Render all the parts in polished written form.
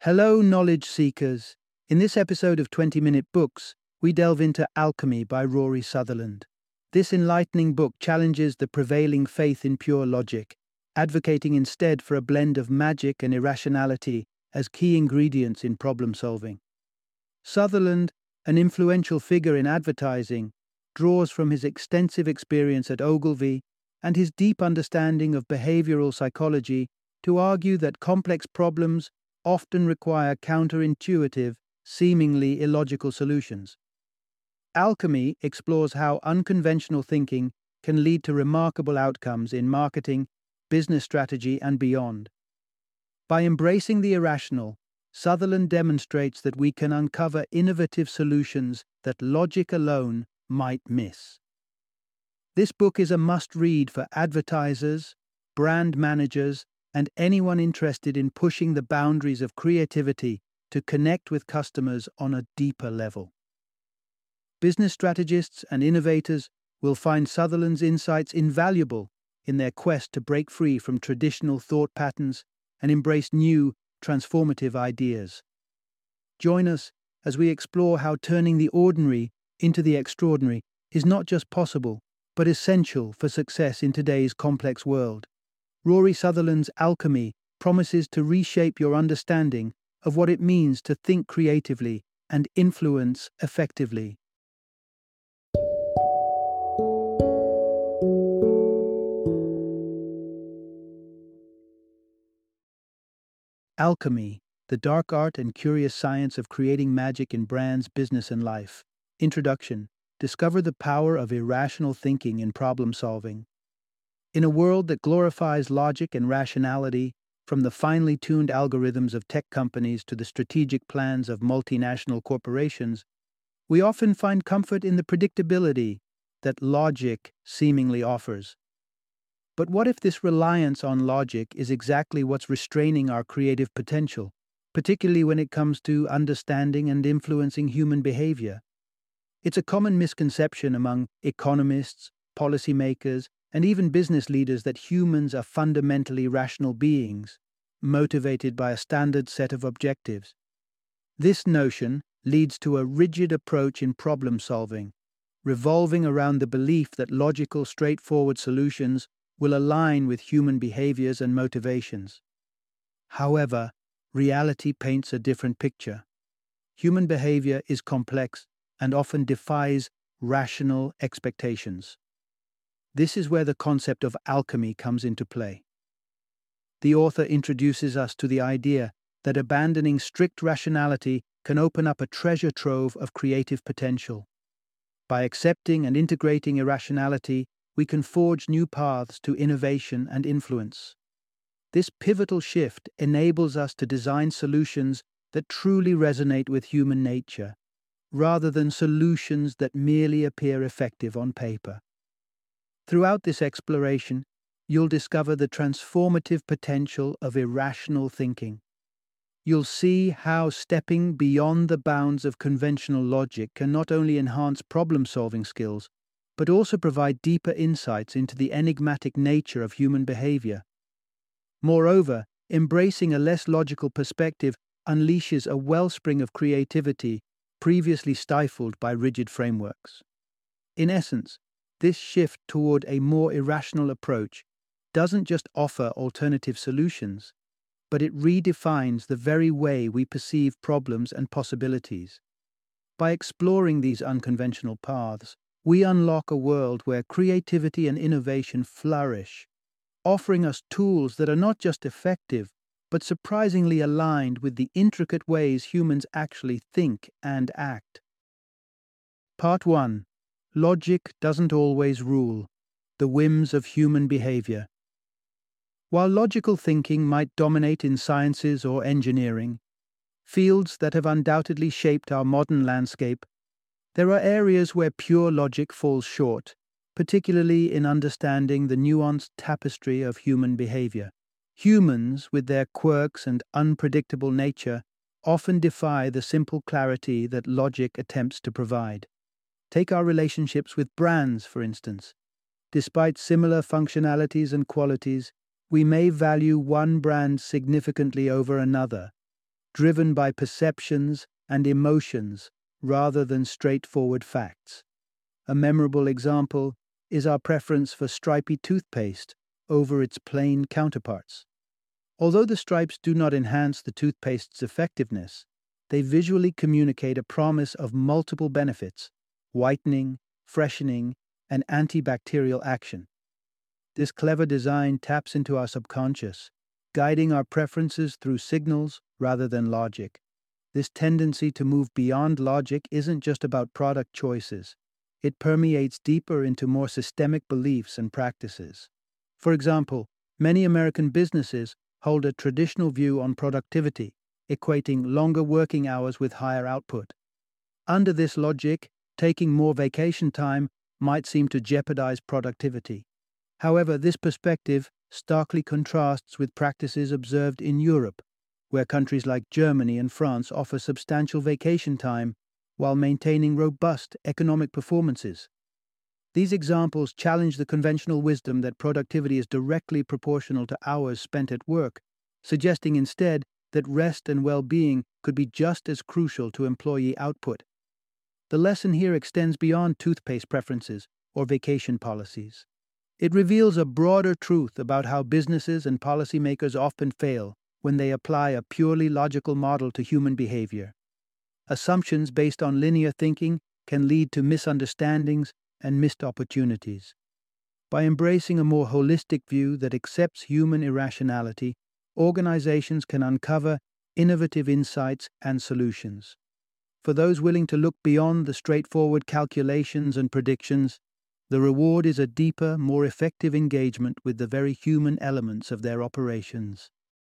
Hello, knowledge seekers. In this episode of 20-Minute Books, we delve into Alchemy by Rory Sutherland. This enlightening book challenges the prevailing faith in pure logic, advocating instead for a blend of magic and irrationality as key ingredients in problem solving. Sutherland, an influential figure in advertising, draws from his extensive experience at Ogilvy and his deep understanding of behavioral psychology to argue that complex problems often require counterintuitive, seemingly illogical solutions. Alchemy explores how unconventional thinking can lead to remarkable outcomes in marketing, business strategy, and beyond. By embracing the irrational, Sutherland demonstrates that we can uncover innovative solutions that logic alone might miss. This book is a must-read for advertisers, brand managers, and anyone interested in pushing the boundaries of creativity to connect with customers on a deeper level. Business strategists and innovators will find Sutherland's insights invaluable in their quest to break free from traditional thought patterns and embrace new, transformative ideas. Join us as we explore how turning the ordinary into the extraordinary is not just possible, but essential for success in today's complex world. Rory Sutherland's Alchemy promises to reshape your understanding of what it means to think creatively and influence effectively. Alchemy, the dark art and curious science of creating magic in brands, business, and life. Introduction. Discover the power of irrational thinking in problem solving. In a world that glorifies logic and rationality, from the finely tuned algorithms of tech companies to the strategic plans of multinational corporations, we often find comfort in the predictability that logic seemingly offers. But what if this reliance on logic is exactly what's restraining our creative potential, particularly when it comes to understanding and influencing human behavior? It's a common misconception among economists, policymakers, and even business leaders that humans are fundamentally rational beings, motivated by a standard set of objectives. This notion leads to a rigid approach in problem solving, revolving around the belief that logical, straightforward solutions will align with human behaviors and motivations. However, reality paints a different picture. Human behavior is complex and often defies rational expectations. This is where the concept of alchemy comes into play. The author introduces us to the idea that abandoning strict rationality can open up a treasure trove of creative potential. By accepting and integrating irrationality, we can forge new paths to innovation and influence. This pivotal shift enables us to design solutions that truly resonate with human nature, rather than solutions that merely appear effective on paper. Throughout this exploration, you'll discover the transformative potential of irrational thinking. You'll see how stepping beyond the bounds of conventional logic can not only enhance problem-solving skills, but also provide deeper insights into the enigmatic nature of human behavior. Moreover, embracing a less logical perspective unleashes a wellspring of creativity previously stifled by rigid frameworks. In essence, this shift toward a more irrational approach doesn't just offer alternative solutions, but it redefines the very way we perceive problems and possibilities. By exploring these unconventional paths, we unlock a world where creativity and innovation flourish, offering us tools that are not just effective, but surprisingly aligned with the intricate ways humans actually think and act. Part 1. Logic doesn't always rule. The whims of human behavior. While logical thinking might dominate in sciences or engineering, fields that have undoubtedly shaped our modern landscape, there are areas where pure logic falls short, particularly in understanding the nuanced tapestry of human behavior. Humans, with their quirks and unpredictable nature, often defy the simple clarity that logic attempts to provide. Take our relationships with brands, for instance. Despite similar functionalities and qualities, we may value one brand significantly over another, driven by perceptions and emotions rather than straightforward facts. A memorable example is our preference for stripy toothpaste over its plain counterparts. Although the stripes do not enhance the toothpaste's effectiveness, they visually communicate a promise of multiple benefits: whitening, freshening, and antibacterial action. This clever design taps into our subconscious, guiding our preferences through signals rather than logic. This tendency to move beyond logic isn't just about product choices. It permeates deeper into more systemic beliefs and practices. For example, many American businesses hold a traditional view on productivity, equating longer working hours with higher output. Under this logic, taking more vacation time might seem to jeopardize productivity. However, this perspective starkly contrasts with practices observed in Europe, where countries like Germany and France offer substantial vacation time while maintaining robust economic performances. These examples challenge the conventional wisdom that productivity is directly proportional to hours spent at work, suggesting instead that rest and well-being could be just as crucial to employee output. The lesson here extends beyond toothpaste preferences or vacation policies. It reveals a broader truth about how businesses and policymakers often fail when they apply a purely logical model to human behavior. Assumptions based on linear thinking can lead to misunderstandings and missed opportunities. By embracing a more holistic view that accepts human irrationality, organizations can uncover innovative insights and solutions. For those willing to look beyond the straightforward calculations and predictions, the reward is a deeper, more effective engagement with the very human elements of their operations.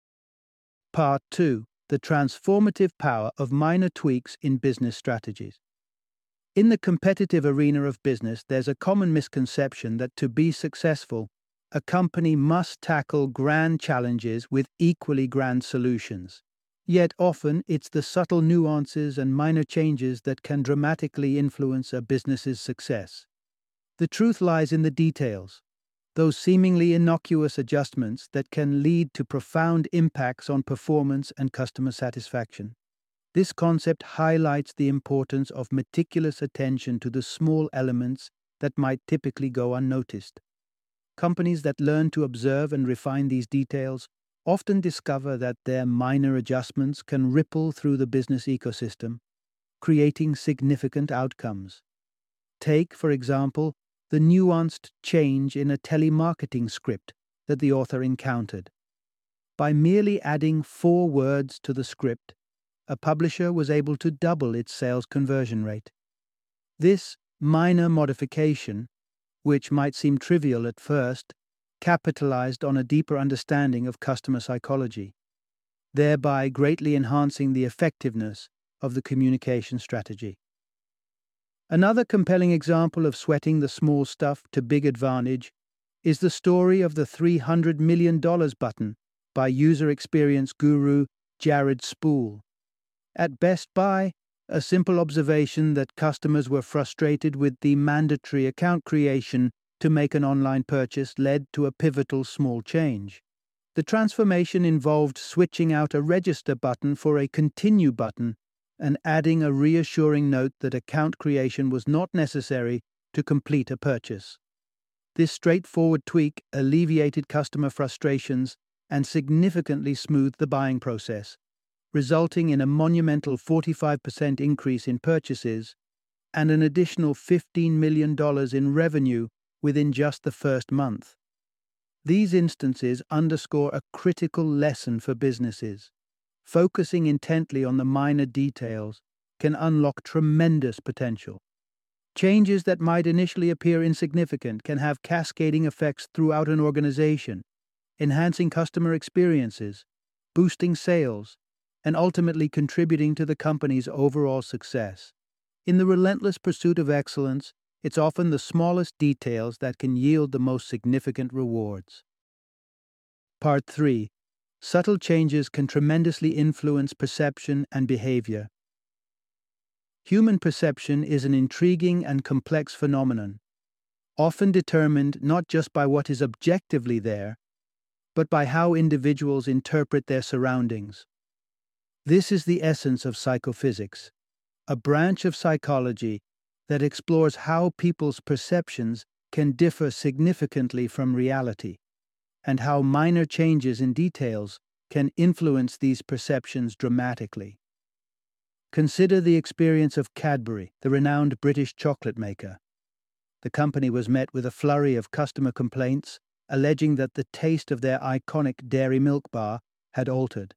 Part 2. The transformative power of minor tweaks in business strategies. In the competitive arena of business, there's a common misconception that to be successful, a company must tackle grand challenges with equally grand solutions. Yet often, it's the subtle nuances and minor changes that can dramatically influence a business's success. The truth lies in the details, those seemingly innocuous adjustments that can lead to profound impacts on performance and customer satisfaction. This concept highlights the importance of meticulous attention to the small elements that might typically go unnoticed. Companies that learn to observe and refine these details often discover that their minor adjustments can ripple through the business ecosystem, creating significant outcomes. Take, for example, the nuanced change in a telemarketing script that the author encountered. By merely adding 4 words to the script, a publisher was able to double its sales conversion rate. This minor modification, which might seem trivial at first, capitalized on a deeper understanding of customer psychology, thereby greatly enhancing the effectiveness of the communication strategy. Another compelling example of sweating the small stuff to big advantage is the story of the $300 million button by user experience guru Jared Spool. At Best Buy, a simple observation that customers were frustrated with the mandatory account creation to make an online purchase led to a pivotal small change. The transformation involved switching out a register button for a continue button and adding a reassuring note that account creation was not necessary to complete a purchase. This straightforward tweak alleviated customer frustrations and significantly smoothed the buying process, resulting in a monumental 45% increase in purchases and an additional $15 million in revenue within just the first month. These instances underscore a critical lesson for businesses. Focusing intently on the minor details can unlock tremendous potential. Changes that might initially appear insignificant can have cascading effects throughout an organization, enhancing customer experiences, boosting sales, and ultimately contributing to the company's overall success. In the relentless pursuit of excellence, it's often the smallest details that can yield the most significant rewards. Part 3. Subtle changes can tremendously influence perception and behavior. Human perception is an intriguing and complex phenomenon, often determined not just by what is objectively there, but by how individuals interpret their surroundings. This is the essence of psychophysics, a branch of psychology that explores how people's perceptions can differ significantly from reality, and how minor changes in details can influence these perceptions dramatically. Consider the experience of Cadbury, the renowned British chocolate maker. The company was met with a flurry of customer complaints, alleging that the taste of their iconic dairy milk bar had altered.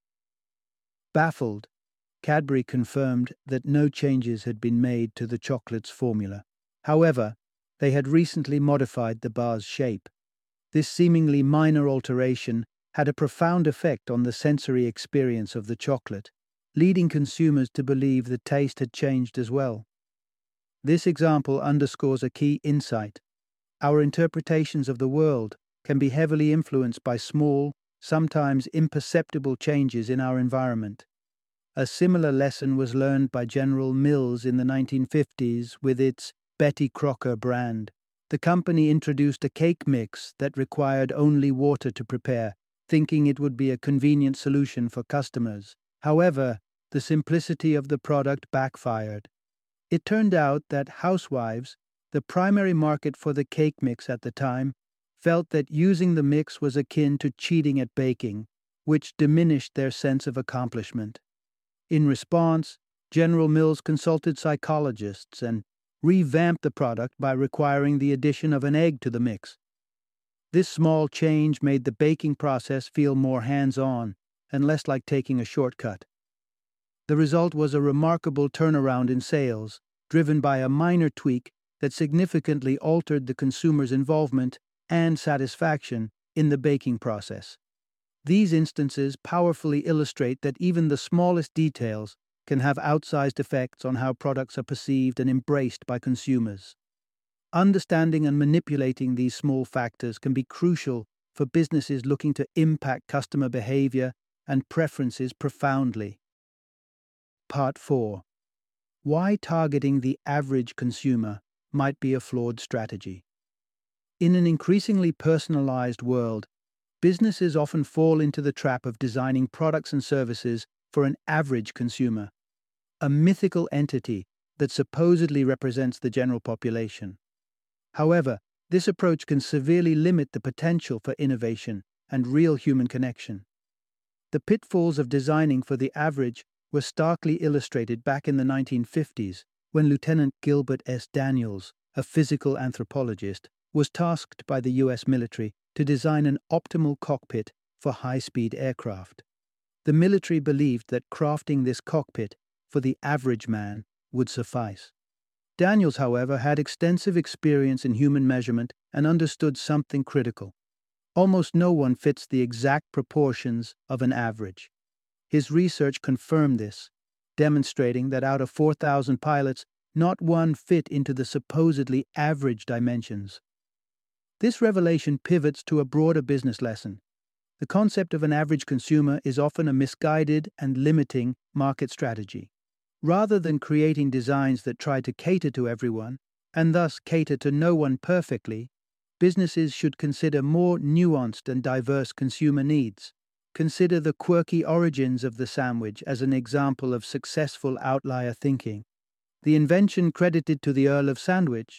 Baffled, Cadbury confirmed that no changes had been made to the chocolate's formula. However, they had recently modified the bar's shape. This seemingly minor alteration had a profound effect on the sensory experience of the chocolate, leading consumers to believe the taste had changed as well. This example underscores a key insight. Our interpretations of the world can be heavily influenced by small, sometimes imperceptible changes in our environment. A similar lesson was learned by General Mills in the 1950s with its Betty Crocker brand. The company introduced a cake mix that required only water to prepare, thinking it would be a convenient solution for customers. However, the simplicity of the product backfired. It turned out that housewives, the primary market for the cake mix at the time, felt that using the mix was akin to cheating at baking, which diminished their sense of accomplishment. In response, General Mills consulted psychologists and revamped the product by requiring the addition of an egg to the mix. This small change made the baking process feel more hands-on and less like taking a shortcut. The result was a remarkable turnaround in sales, driven by a minor tweak that significantly altered the consumer's involvement and satisfaction in the baking process. These instances powerfully illustrate that even the smallest details can have outsized effects on how products are perceived and embraced by consumers. Understanding and manipulating these small factors can be crucial for businesses looking to impact customer behavior and preferences profoundly. Part 4. Why targeting the average consumer might be a flawed strategy. In an increasingly personalized world, businesses often fall into the trap of designing products and services for an average consumer, a mythical entity that supposedly represents the general population. However, this approach can severely limit the potential for innovation and real human connection. The pitfalls of designing for the average were starkly illustrated back in the 1950s when Lieutenant Gilbert S. Daniels, a physical anthropologist, was tasked by the U.S. military to design an optimal cockpit for high-speed aircraft. The military believed that crafting this cockpit for the average man would suffice. Daniels, however, had extensive experience in human measurement and understood something critical. Almost no one fits the exact proportions of an average. His research confirmed this, demonstrating that out of 4,000 pilots, not one fit into the supposedly average dimensions. This revelation pivots to a broader business lesson. The concept of an average consumer is often a misguided and limiting market strategy. Rather than creating designs that try to cater to everyone, and thus cater to no one perfectly, businesses should consider more nuanced and diverse consumer needs. Consider the quirky origins of the sandwich as an example of successful outlier thinking. The invention credited to the Earl of Sandwich,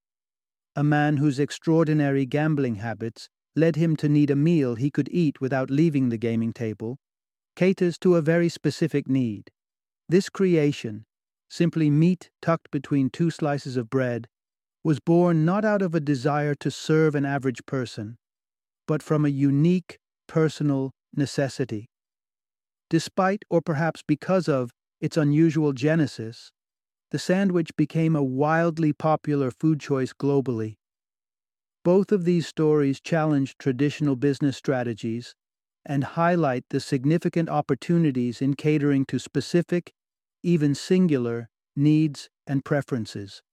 a man whose extraordinary gambling habits led him to need a meal he could eat without leaving the gaming table, caters to a very specific need. This creation, simply meat tucked between two slices of bread, was born not out of a desire to serve an average person, but from a unique, personal necessity. Despite, or perhaps because of, its unusual genesis, the sandwich became a wildly popular food choice globally. Both of these stories challenge traditional business strategies and highlight the significant opportunities in catering to specific, even singular, needs and preferences.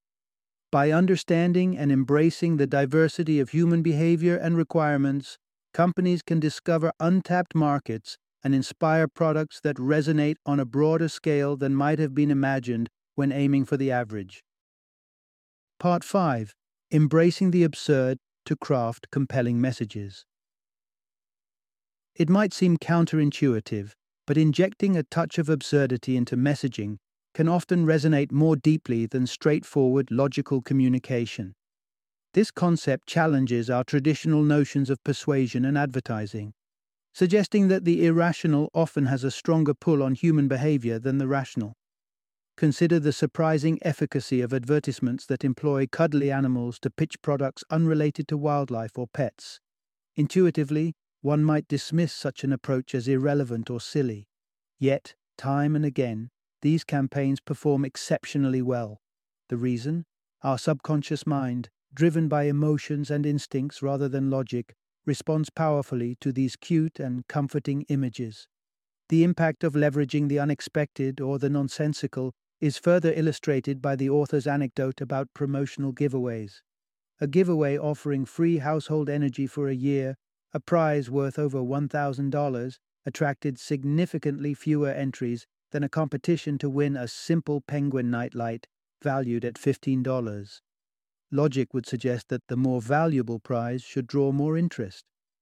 By understanding and embracing the diversity of human behavior and requirements, companies can discover untapped markets and inspire products that resonate on a broader scale than might have been imagined when aiming for the average. Part 5. Embracing the absurd to craft compelling messages. It might seem counterintuitive but injecting a touch of absurdity into messaging can often resonate more deeply than straightforward logical communication. This concept challenges our traditional notions of persuasion and advertising, suggesting that the irrational often has a stronger pull on human behavior than the rational. Consider the surprising efficacy of advertisements that employ cuddly animals to pitch products unrelated to wildlife or pets. Intuitively, one might dismiss such an approach as irrelevant or silly. Yet, time and again, these campaigns perform exceptionally well. The reason? Our subconscious mind, driven by emotions and instincts rather than logic, responds powerfully to these cute and comforting images. The impact of leveraging the unexpected or the nonsensical is further illustrated by the author's anecdote about promotional giveaways. A giveaway offering free household energy for a year, a prize worth over $1,000, attracted significantly fewer entries than a competition to win a simple penguin nightlight valued at $15. Logic would suggest that the more valuable prize should draw more interest.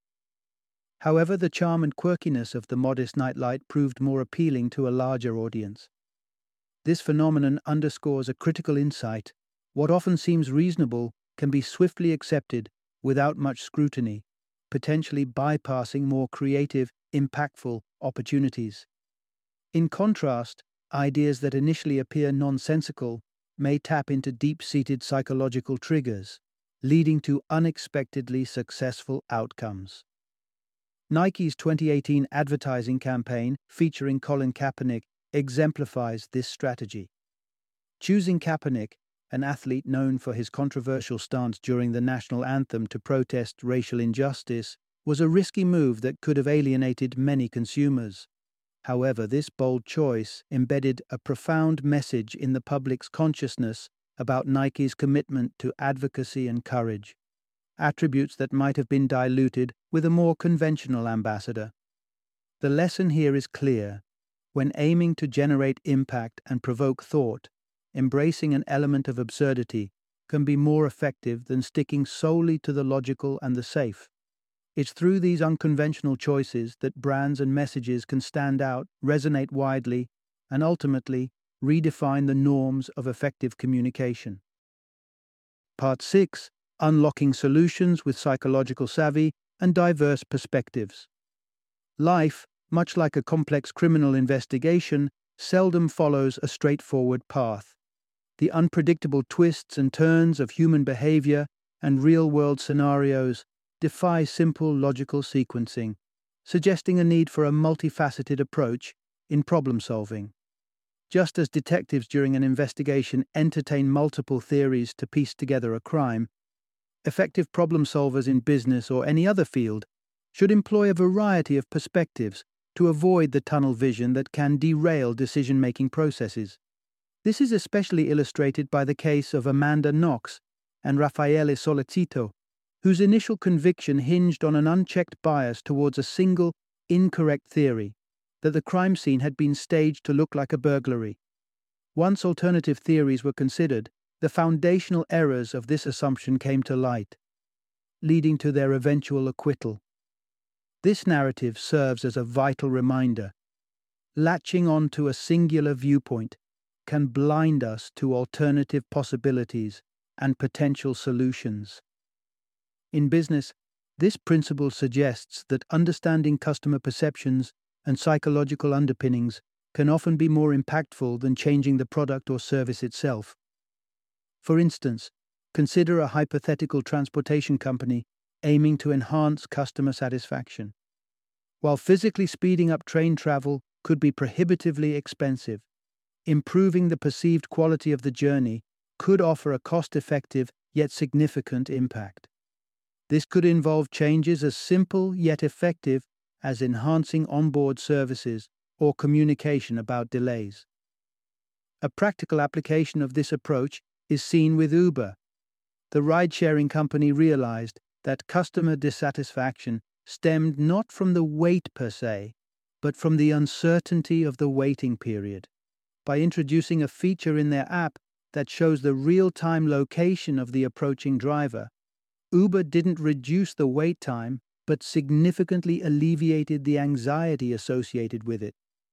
However, the charm and quirkiness of the modest nightlight proved more appealing to a larger audience. This phenomenon underscores a critical insight. What often seems reasonable can be swiftly accepted without much scrutiny, potentially bypassing more creative, impactful opportunities. In contrast, ideas that initially appear nonsensical may tap into deep-seated psychological triggers, leading to unexpectedly successful outcomes. Nike's 2018 advertising campaign featuring Colin Kaepernick exemplifies this strategy. Choosing Kaepernick, an athlete known for his controversial stance during the national anthem to protest racial injustice, was a risky move that could have alienated many consumers. However, this bold choice embedded a profound message in the public's consciousness about Nike's commitment to advocacy and courage, attributes that might have been diluted with a more conventional ambassador. The lesson here is clear. When aiming to generate impact and provoke thought, embracing an element of absurdity can be more effective than sticking solely to the logical and the safe. It's through these unconventional choices that brands and messages can stand out, resonate widely, and ultimately redefine the norms of effective communication. Part 6: Unlocking Solutions with Psychological Savvy and Diverse Perspectives. Life, much like a complex criminal investigation, seldom follows a straightforward path. The unpredictable twists and turns of human behavior and real-world scenarios defy simple logical sequencing, suggesting a need for a multifaceted approach in problem-solving. Just as detectives during an investigation entertain multiple theories to piece together a crime, effective problem solvers in business or any other field should employ a variety of perspectives to avoid the tunnel vision that can derail decision-making processes. This is especially illustrated by the case of Amanda Knox and Raffaele Solicito, whose initial conviction hinged on an unchecked bias towards a single, incorrect theory, that the crime scene had been staged to look like a burglary. Once alternative theories were considered, the foundational errors of this assumption came to light, leading to their eventual acquittal. This narrative serves as a vital reminder. Latching on to a singular viewpoint can blind us to alternative possibilities and potential solutions. In business, this principle suggests that understanding customer perceptions and psychological underpinnings can often be more impactful than changing the product or service itself. For instance, consider a hypothetical transportation company aiming to enhance customer satisfaction. While physically speeding up train travel could be prohibitively expensive, improving the perceived quality of the journey could offer a cost-effective yet significant impact. This could involve changes as simple yet effective as enhancing onboard services or communication about delays. A practical application of this approach is seen with Uber. The ride-sharing company realized that customer dissatisfaction stemmed not from the wait per se, but from the uncertainty of the waiting period. By introducing a feature in their app that shows the real-time location of the approaching driver, Uber didn't reduce the wait time, but significantly alleviated the anxiety associated with it.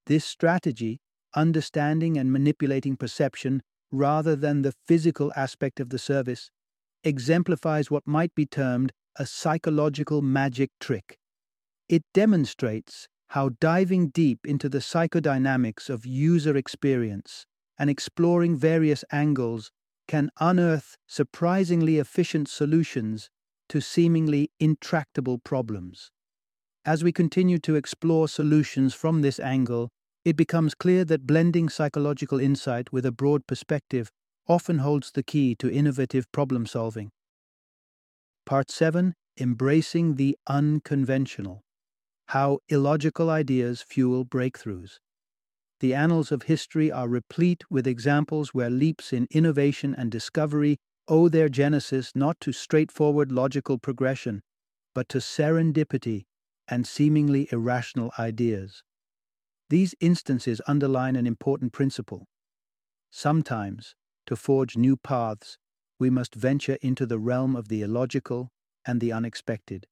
This strategy, understanding and manipulating perception rather than the physical aspect of the service, exemplifies what might be termed a psychological magic trick. It demonstrates how diving deep into the psychodynamics of user experience and exploring various angles can unearth surprisingly efficient solutions to seemingly intractable problems. As we continue to explore solutions from this angle, it becomes clear that blending psychological insight with a broad perspective often holds the key to innovative problem solving. Part 7: Embracing the Unconventional. How illogical ideas fuel breakthroughs. The annals of history are replete with examples where leaps in innovation and discovery owe their genesis not to straightforward logical progression, but to serendipity and seemingly irrational ideas. These instances underline an important principle. Sometimes, to forge new paths, we must venture into the realm of the illogical and the unexpected.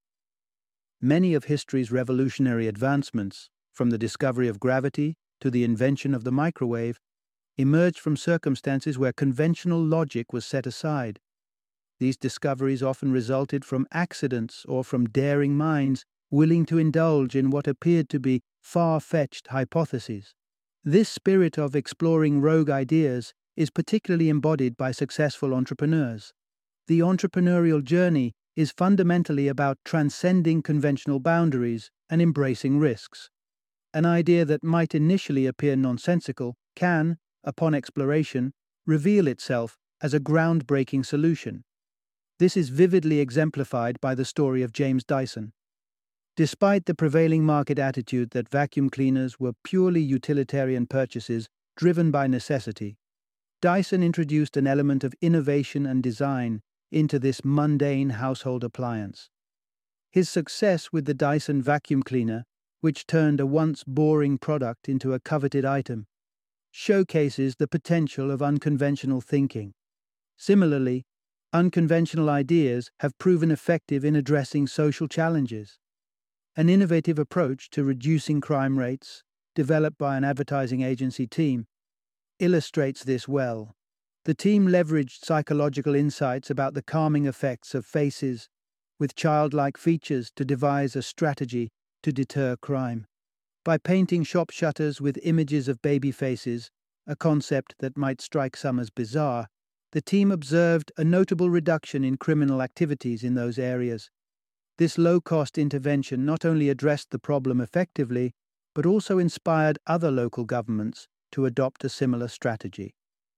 Many of history's revolutionary advancements, from the discovery of gravity to the invention of the microwave, emerged from circumstances where conventional logic was set aside. These discoveries often resulted from accidents or from daring minds willing to indulge in what appeared to be far-fetched hypotheses. This spirit of exploring rogue ideas is particularly embodied by successful entrepreneurs. The entrepreneurial journey is fundamentally about transcending conventional boundaries and embracing risks. An idea that might initially appear nonsensical can, upon exploration, reveal itself as a groundbreaking solution. This is vividly exemplified by the story of James Dyson. Despite the prevailing market attitude that vacuum cleaners were purely utilitarian purchases driven by necessity, Dyson introduced an element of innovation and design into this mundane household appliance. His success with the Dyson vacuum cleaner, which turned a once boring product into a coveted item, showcases the potential of unconventional thinking. Similarly, unconventional ideas have proven effective in addressing social challenges. An innovative approach to reducing crime rates, developed by an advertising agency team, illustrates this well. The team leveraged psychological insights about the calming effects of faces with childlike features to devise a strategy to deter crime. By painting shop shutters with images of baby faces, a concept that might strike some as bizarre, the team observed a notable reduction in criminal activities in those areas. This low-cost intervention not only addressed the problem effectively, but also inspired other local governments to adopt a similar strategy.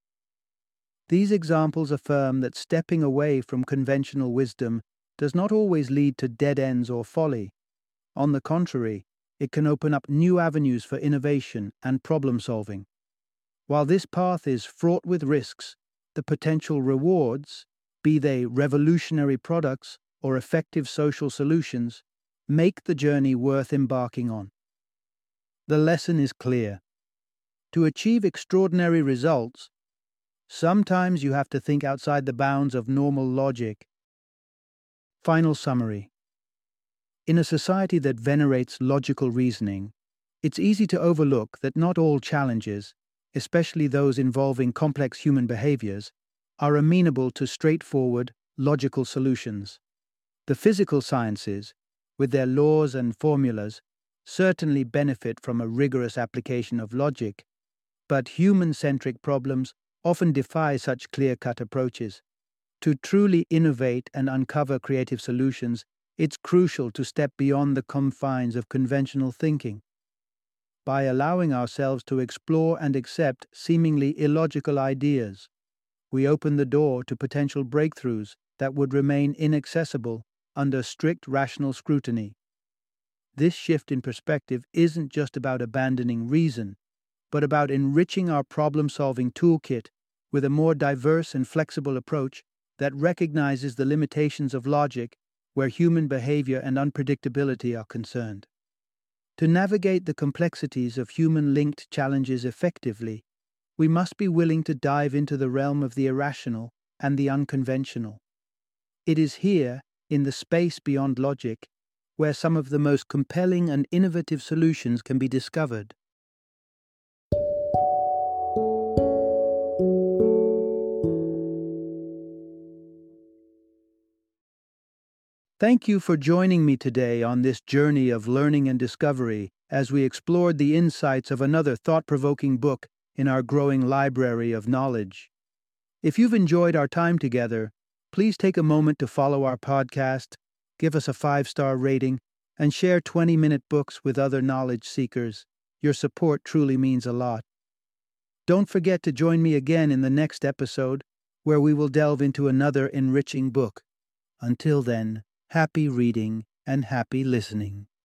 These examples affirm that stepping away from conventional wisdom does not always lead to dead ends or folly. On the contrary, it can open up new avenues for innovation and problem solving. While this path is fraught with risks, the potential rewards, be they revolutionary products or effective social solutions, make the journey worth embarking on. The lesson is clear. To achieve extraordinary results, sometimes you have to think outside the bounds of normal logic. Final summary. In a society that venerates logical reasoning, it's easy to overlook that not all challenges, especially those involving complex human behaviors, are amenable to straightforward, logical solutions. The physical sciences, with their laws and formulas, certainly benefit from a rigorous application of logic, but human-centric problems often defy such clear-cut approaches. To truly innovate and uncover creative solutions, it's crucial to step beyond the confines of conventional thinking. By allowing ourselves to explore and accept seemingly illogical ideas, we open the door to potential breakthroughs that would remain inaccessible under strict rational scrutiny. This shift in perspective isn't just about abandoning reason, but about enriching our problem-solving toolkit with a more diverse and flexible approach that recognizes the limitations of logic where human behavior and unpredictability are concerned. To navigate the complexities of human-linked challenges effectively, we must be willing to dive into the realm of the irrational and the unconventional. It is here, in the space beyond logic, where some of the most compelling and innovative solutions can be discovered. Thank you for joining me today on this journey of learning and discovery as we explored the insights of another thought-provoking book in our growing library of knowledge. If you've enjoyed our time together, please take a moment to follow our podcast, give us a 5-star rating, and share 20-minute books with other knowledge seekers. Your support truly means a lot. Don't forget to join me again in the next episode, where we will delve into another enriching book. Until then, happy reading and happy listening.